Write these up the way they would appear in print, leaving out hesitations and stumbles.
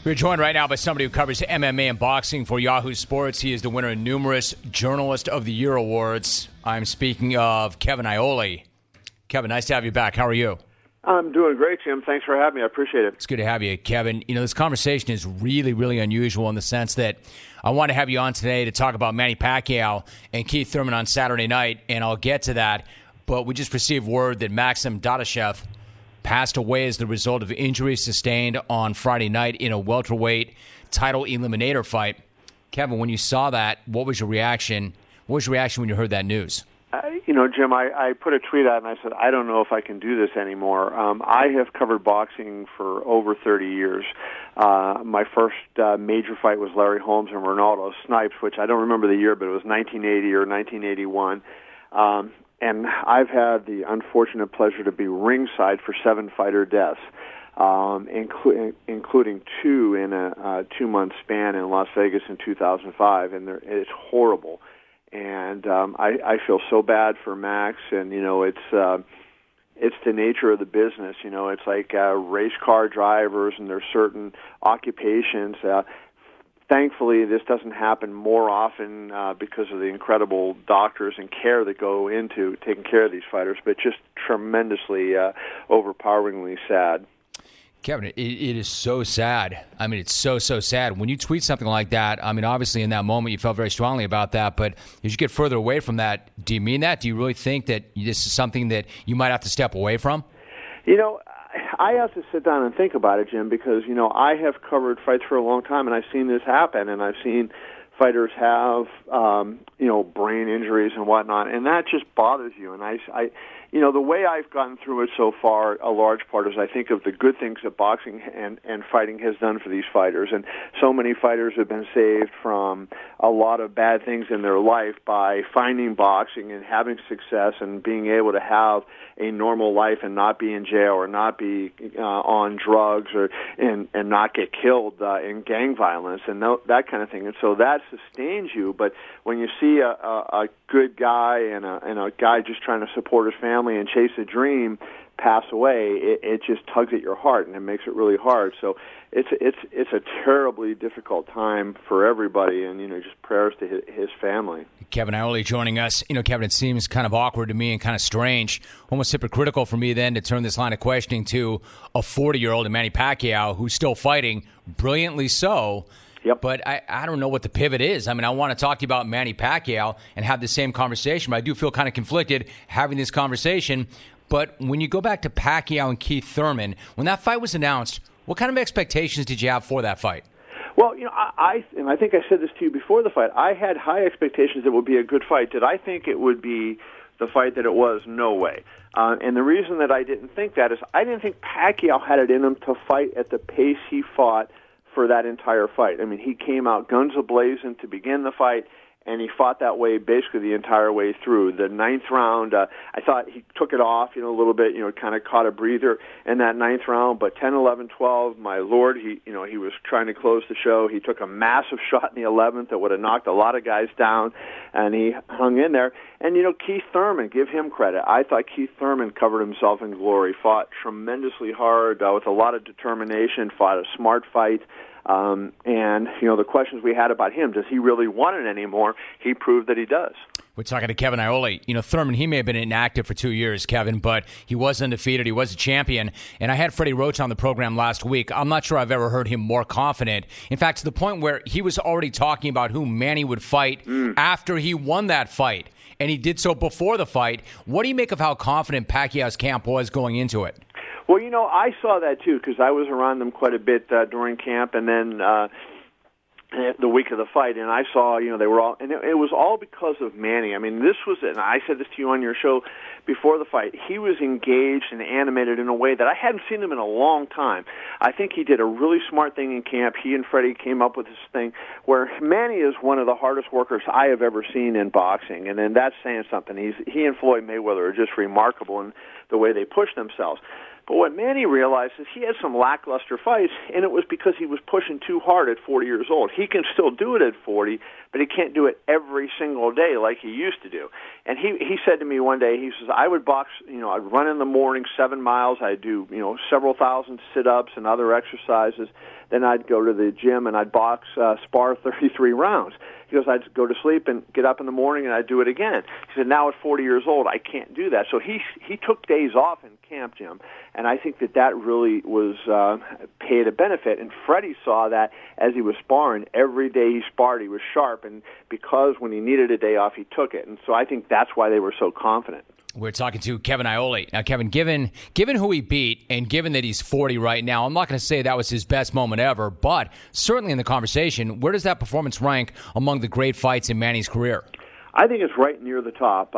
We're joined right now by somebody who covers MMA and boxing for Yahoo Sports. He is the winner of numerous Journalist of the Year awards. I'm speaking of Kevin Iole. Kevin, nice to have you back. How are you? I'm doing great, Jim. Thanks for having me. I appreciate it. It's good to have you, Kevin. You know, this conversation is really, really unusual in the sense that I want to have you on today to talk about Manny Pacquiao and Keith Thurman on Saturday night, and I'll get to that. But we just received word that Maxim Dadashev passed away as the result of injuries sustained on Friday night in a welterweight title eliminator fight. Kevin, when you saw that, what was your reaction? What was your reaction when you heard that news? Jim, I put a tweet out and I said, I don't know if I can do this anymore. I have covered boxing for over 30 years. My first major fight was Larry Holmes and Ronaldo Snipes, which I don't remember the year, but it was 1980 or 1981. And I've had the unfortunate pleasure to be ringside for 7 fighter deaths, including 2 in a 2-month span in Las Vegas in 2005, and it's horrible. And I feel so bad for Max, and it's the nature of the business. It's like race car drivers, and there's certain occupations. Thankfully, this doesn't happen more often because of the incredible doctors and care that go into taking care of these fighters, but just tremendously, overpoweringly sad. Kevin, it is so sad. I mean, it's so sad. When you tweet something like that, I mean, obviously in that moment you felt very strongly about that, but as you get further away from that, do you mean that? Do you really think that this is something that you might have to step away from? I have to sit down and think about it, Jim, because, I have covered fights for a long time, and I've seen this happen, and I've seen fighters have, brain injuries and whatnot, and that just bothers you. And the way I've gotten through it so far, a large part is I think of the good things that boxing and fighting has done for these fighters. And so many fighters have been saved from a lot of bad things in their life by finding boxing and having success and being able to have a normal life and not be in jail or not be on drugs and not get killed in gang violence and that kind of thing. And so that sustains you. But when you see a good guy and a guy just trying to support his family and chase a dream pass away, it just tugs at your heart and it makes it really hard. So it's a terribly difficult time for everybody, and just prayers to his family. Kevin Iole joining us. Kevin, it seems kind of awkward to me and kind of strange, almost hypocritical for me then to turn this line of questioning to a 40-year-old Manny Pacquiao who's still fighting, brilliantly so. Yep. But I don't know what the pivot is. I mean, I want to talk to you about Manny Pacquiao and have the same conversation, but I do feel kind of conflicted having this conversation. But when you go back to Pacquiao and Keith Thurman, when that fight was announced, what kind of expectations did you have for that fight? Well, I think I said this to you before the fight. I had high expectations it would be a good fight. Did I think it would be the fight that it was? No way. And the reason that I didn't think that is I didn't think Pacquiao had it in him to fight at the pace he fought for that entire fight. I mean, he came out guns a-blazing to begin the fight, and he fought that way basically the entire way through. The 9th round, I thought he took it off, a little bit, kind of caught a breather in that 9th round. But 10, 11, 12, my Lord, he was trying to close the show. He took a massive shot in the 11th that would have knocked a lot of guys down, and he hung in there. And, Keith Thurman, give him credit. I thought Keith Thurman covered himself in glory, fought tremendously hard with a lot of determination, fought a smart fight. And, the questions we had about him, does he really want it anymore? He proved that he does. We're talking to Kevin Iole. Thurman, he may have been inactive for 2 years, Kevin, but he was undefeated. He was a champion. And I had Freddie Roach on the program last week. I'm not sure I've ever heard him more confident. In fact, to the point where he was already talking about who Manny would fight after he won that fight. And he did so before the fight. What do you make of how confident Pacquiao's camp was going into it? Well, I saw that too because I was around them quite a bit during camp, and then the week of the fight, and I saw, they were all, and it was all because of Manny. I mean, this was, and I said this to you on your show before the fight, he was engaged and animated in a way that I hadn't seen him in a long time. I think he did a really smart thing in camp. He and Freddie came up with this thing where Manny is one of the hardest workers I have ever seen in boxing, and then that's saying something. He and Floyd Mayweather are just remarkable, and the way they push themselves. But what Manny realized is he had some lackluster fights, and it was because he was pushing too hard at 40 years old. He can still do it at 40, but he can't do it every single day like he used to do. And he said to me one day, he says, I would box, I'd run in the morning 7 miles, I'd do, several thousand sit-ups and other exercises, then I'd go to the gym and I'd box, spar 33 rounds. He goes, I'd go to sleep and get up in the morning and I'd do it again. He said, now at 40 years old, I can't do that. So he took days off in camp, Jim, and I think that really was paid a benefit. And Freddie saw that as he was sparring. Every day he sparred, he was sharp, and because when he needed a day off, he took it. And so I think that's why they were so confident. We're talking to Kevin Iole. Now, Kevin, given who he beat and given that he's 40 right now, I'm not going to say that was his best moment ever, but certainly in the conversation, where does that performance rank among the great fights in Manny's career? I think it's right near the top.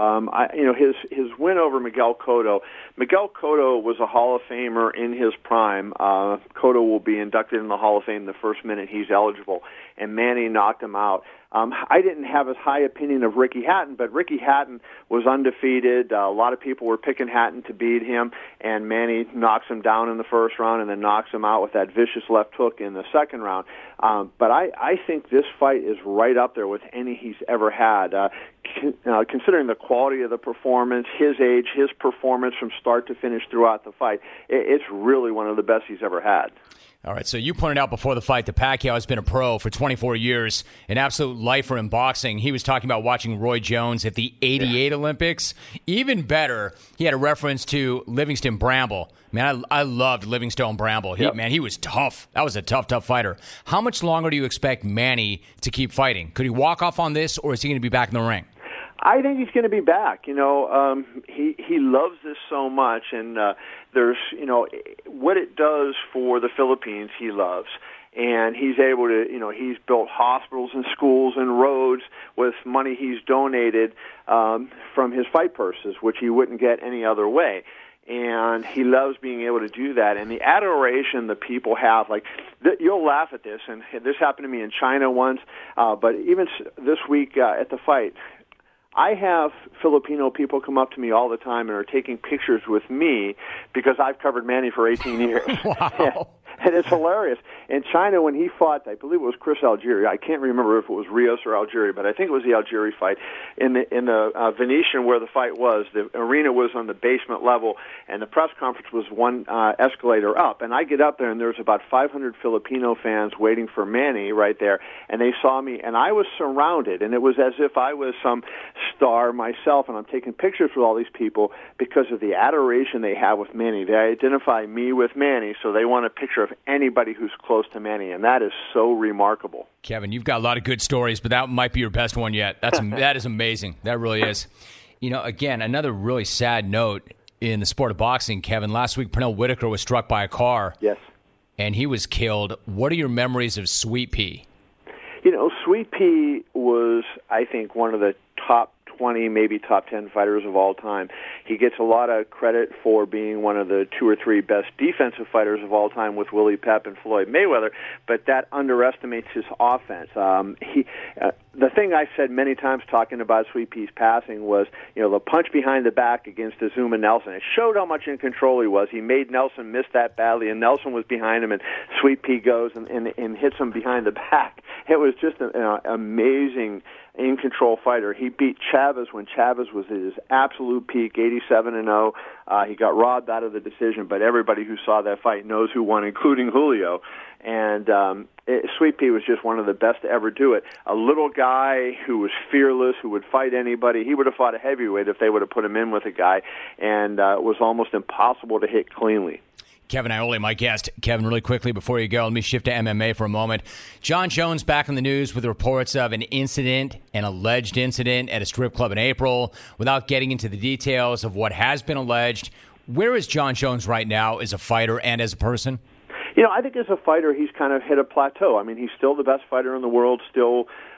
His win over Miguel Cotto. Miguel Cotto was a Hall of Famer in his prime. Cotto will be inducted in the Hall of Fame the first minute he's eligible, and Manny knocked him out. I didn't have as high opinion of Ricky Hatton, but Ricky Hatton was undefeated. A lot of people were picking Hatton to beat him, and Manny knocks him down in the first round and then knocks him out with that vicious left hook in the second round. But I think this fight is right up there with any he's ever had. Considering the quality of the performance, his age, his performance from start to finish throughout the fight, it's really one of the best he's ever had. All right, so you pointed out before the fight that Pacquiao has been a pro for 24 years, an absolute lifer in boxing. He was talking about watching Roy Jones at the 88 Olympics. Even better, he had a reference to Livingston Bramble. Man, I loved Livingstone Bramble. He was tough. That was a tough fighter. How much longer do you expect Manny to keep fighting? Could he walk off on this, or is he going to be back in the ring? I think he's going to be back. He loves this so much, and there's what it does for the Philippines. He loves, and he's able to. He's built hospitals and schools and roads with money he's donated from his fight purses, which he wouldn't get any other way. And he loves being able to do that. And the adoration the people have, you'll laugh at this, and this happened to me in China once, but even this week at the fight, I have Filipino people come up to me all the time and are taking pictures with me because I've covered Manny for 18 years. Wow. And it's hilarious. In China, when he fought, I believe it was Chris Algieri. I can't remember if it was Rios or Algieri, but I think it was the Algieri fight. In the Venetian where the fight was, the arena was on the basement level, and the press conference was one escalator up. And I get up there, and there's about 500 Filipino fans waiting for Manny right there, and they saw me, and I was surrounded, and it was as if I was some star myself, and I'm taking pictures with all these people because of the adoration they have with Manny. They identify me with Manny, so they want a picture of anybody who's close to Manny, and that is so remarkable. Kevin, you've got a lot of good stories, but that might be your best one yet. That is amazing. That really is. Again, another really sad note in the sport of boxing, Kevin. Last week, Pernell Whitaker was struck by a car. Yes. And he was killed. What are your memories of Sweet Pea? Sweet Pea was, I think, one of the top 20, maybe top 10 fighters of all time. He gets a lot of credit for being one of the 2 or 3 best defensive fighters of all time with Willie Pep and Floyd Mayweather, but that underestimates his offense. The thing I said many times talking about Sweet Pea's passing was, the punch behind the back against Azuma Nelson. It showed how much in control he was. He made Nelson miss that badly, and Nelson was behind him, and Sweet Pea goes and hits him behind the back. It was just an amazing in-control fighter. He beat Chavez when Chavez was at his absolute peak, 87-0. He got robbed out of the decision, but everybody who saw that fight knows who won, including Julio. And Sweet Pea was just one of the best to ever do it. A little guy who was fearless, who would fight anybody. He would have fought a heavyweight if they would have put him in with a guy, and it was almost impossible to hit cleanly. Kevin Iole, my guest. Kevin, really quickly before you go, let me shift to MMA for a moment. Jon Jones back in the news with reports of an alleged incident at a strip club in April. Without getting into the details of what has been alleged, where is Jon Jones right now as a fighter and as a person? I think as a fighter, he's kind of hit a plateau. I mean, he's still the best fighter in the world, still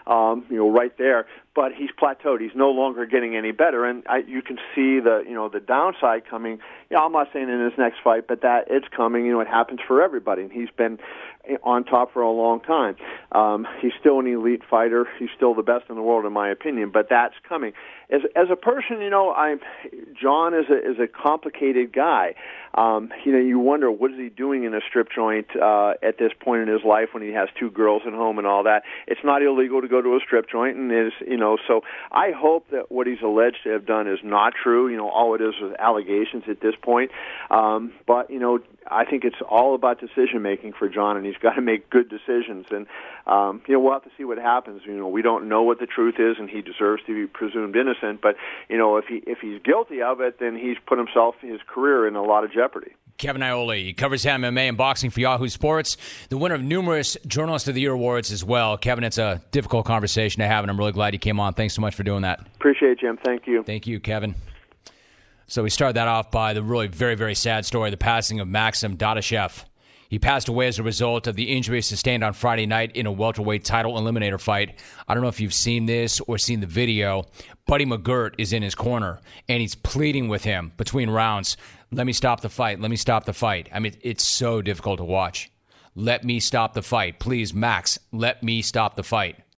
right there. But he's plateaued. He's no longer getting any better, and you can see the downside coming. I'm not saying in his next fight, but that it's coming. It happens for everybody, and he's been on top for a long time. He's still an elite fighter. He's still the best in the world, in my opinion. But that's coming. As a person, John is a complicated guy. You wonder, what is he doing in a strip joint at this point in his life when he has 2 girls at home and all that? It's not illegal to go to a strip joint, and so I hope that what he's alleged to have done is not true. All it is allegations at this point. But I think it's all about decision making for John, and he's got to make good decisions. And we'll have to see what happens. We don't know what the truth is, and he deserves to be presumed innocent. But if he's guilty of it, then he's put his career in a lot of jeopardy. Kevin Iole, he covers MMA and boxing for Yahoo Sports, the winner of numerous Journalist of the Year awards as well. Kevin, it's a difficult conversation to have, and I'm really glad you came on. Thanks so much for doing that. Appreciate it, Jim. Thank you. Thank you, Kevin. So we started that off by the really very, very sad story, the passing of Maxim Dadashev. He passed away as a result of the injury sustained on Friday night in a welterweight title eliminator fight. I don't know if you've seen this or seen the video. Buddy McGirt is in his corner, and he's pleading with him between rounds, let me stop the fight, let me stop the fight. I mean, it's so difficult to watch. Let me stop the fight. Please, Max, let me stop the fight.